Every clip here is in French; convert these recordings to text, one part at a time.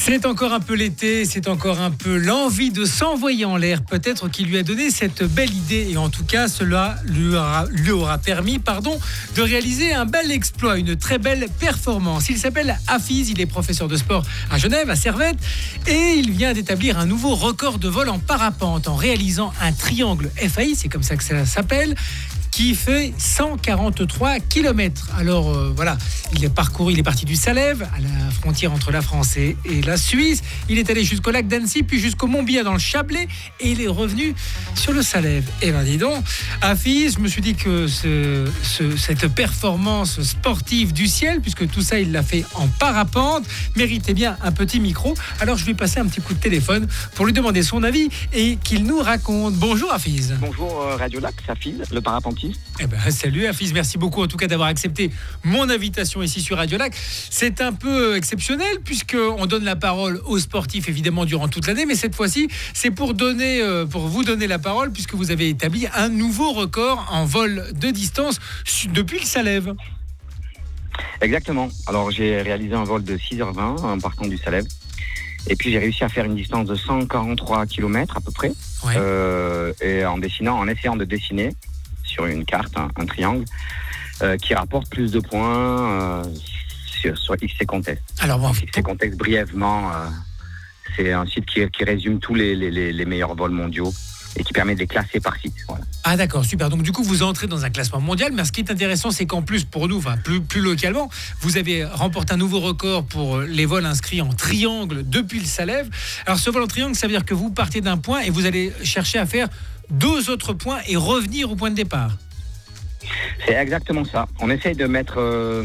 C'est encore un peu l'été, c'est encore un peu l'envie de s'envoyer en l'air, peut-être qui lui a donné cette belle idée, et en tout cas cela lui aura permis de réaliser un bel exploit, une très belle performance. Il s'appelle Hafiz, il est professeur de sport à Genève, à Servette, et il vient d'établir un nouveau record de vol en parapente en réalisant un triangle FAI, c'est comme ça que ça s'appelle, qui fait 143 km. Alors voilà, il est parti du Salève, à la frontière entre la France et la Suisse. Il est allé jusqu'au lac d'Annecy, puis jusqu'au Mont-Biat dans le Chablais, et il est revenu sur le Salève. Et ben dis donc, Hafiz, je me suis dit que cette performance sportive du ciel, puisque tout ça il l'a fait en parapente, méritait bien un petit micro. Alors je vais passer un petit coup de téléphone pour lui demander son avis et qu'il nous raconte. Bonjour Hafiz. Bonjour Radio Lac, c'est Hafiz, le parapentiste. Eh ben, salut Hafiz, merci beaucoup en tout cas d'avoir accepté mon invitation ici sur Radio Lac. C'est un peu exceptionnel puisqu'on donne la parole aux sportifs évidemment durant toute l'année, mais cette fois-ci c'est pour vous donner la parole puisque vous avez établi un nouveau record en vol de distance depuis le Salève. Exactement, alors j'ai réalisé un vol de 6h20 en partant du Salève. Et puis j'ai réussi à faire une distance de 143 km à peu près, ouais. Et en essayant de dessiner sur une carte un triangle qui rapporte plus de points sur XC Contest. Alors bon, XC Contest brièvement, c'est un site qui résume tous les meilleurs vols mondiaux et qui permet de les classer par site. Voilà. Ah d'accord, super. Donc du coup, vous entrez dans un classement mondial. Mais ce qui est intéressant, c'est qu'en plus, pour nous, plus localement, vous avez remporté un nouveau record pour les vols inscrits en triangle depuis le Salève. Alors ce vol en triangle, ça veut dire que vous partez d'un point et vous allez chercher à faire 2 autres points et revenir au point de départ. C'est exactement ça. On essaye de mettre,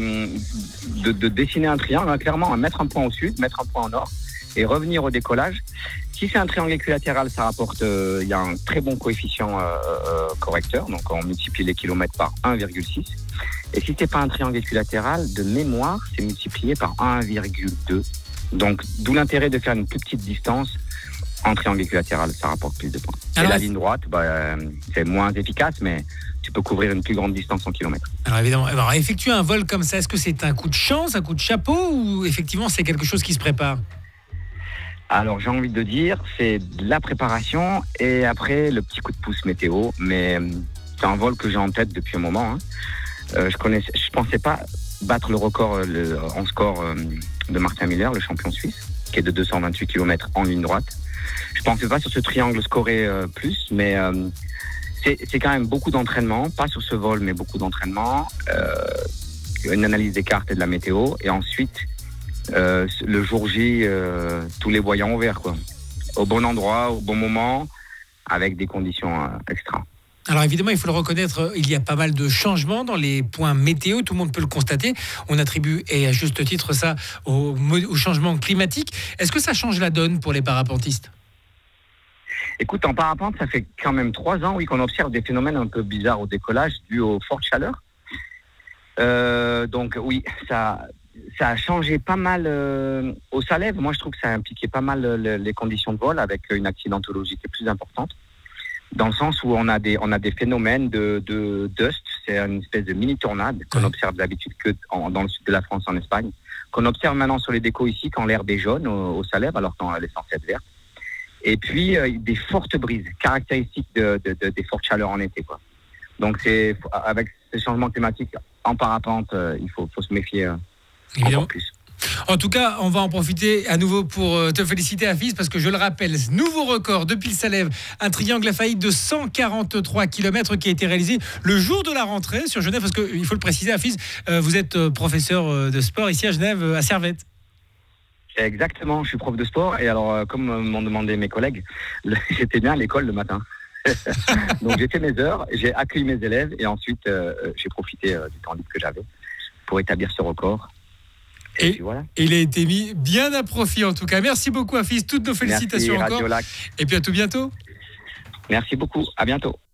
de dessiner un triangle, clairement, mettre un point au sud, mettre un point au nord et revenir au décollage. Si c'est un triangle équilatéral, ça rapporte, il y a un très bon coefficient correcteur, donc on multiplie les kilomètres par 1,6. Et si c'est pas un triangle équilatéral, de mémoire, c'est multiplié par 1,2. Donc d'où l'intérêt de faire une plus petite distance en triangle équilatéral, ça rapporte plus de points. Alors, et la ligne droite, c'est moins efficace, mais tu peux couvrir une plus grande distance en kilomètres. Alors évidemment, effectuer un vol comme ça, est-ce que c'est un coup de chance, un coup de chapeau, ou effectivement c'est quelque chose qui se prépare ? Alors j'ai envie de dire, c'est de la préparation et après le petit coup de pouce météo, mais c'est un vol que j'ai en tête depuis un moment. Je pensais pas battre le record en score de Martin Miller, le champion suisse, qui est de 228 km en ligne droite. Je pensais pas sur ce triangle scorer plus, mais c'est quand même beaucoup d'entraînement, pas sur ce vol, mais beaucoup d'entraînement, une analyse des cartes et de la météo, et ensuite le jour J, tous les voyants au vert, quoi. Au bon endroit, au bon moment, avec des conditions extra. Alors évidemment, il faut le reconnaître, il y a pas mal de changements dans les points météo, tout le monde peut le constater. On attribue, et à juste titre, ça au changement climatique. Est-ce que ça change la donne pour les parapentistes ? Écoute, en parapente, ça fait quand même 3 ans, qu'on observe des phénomènes un peu bizarres au décollage dus aux fortes chaleurs. Donc oui, ça a changé pas mal au Salève. Moi, je trouve que ça a impliqué pas mal les conditions de vol avec une accidentologie qui est plus importante. Dans le sens où on a des phénomènes de dust, c'est une espèce de mini-tornade qu'on observe d'habitude que dans le sud de la France, en Espagne, qu'on observe maintenant sur les décos ici quand l'herbe est jaune au Salève, alors qu'elle est censée être verte. Et puis des fortes brises, caractéristiques des fortes chaleurs en été, quoi. Donc c'est avec ces changements climatiques en parapente, il faut se méfier encore plus. En tout cas, on va en profiter à nouveau pour te féliciter, Hafiz, parce que je le rappelle, nouveau record depuis le Salève, un triangle FAI de 143 km qui a été réalisé le jour de la rentrée sur Genève, parce qu'il faut le préciser, Hafiz, vous êtes professeur de sport ici à Genève, à Servette. Exactement, je suis prof de sport, et alors comme m'ont demandé mes collègues, j'étais bien à l'école le matin. Donc j'ai fait mes heures, j'ai accueilli mes élèves, et ensuite j'ai profité du temps libre que j'avais pour établir ce record. Et voilà. Il a été mis bien à profit en tout cas. Merci beaucoup Hafiz, toutes nos félicitations. Merci, encore. Radio Lac. Et puis à tout bientôt. Merci beaucoup, à bientôt.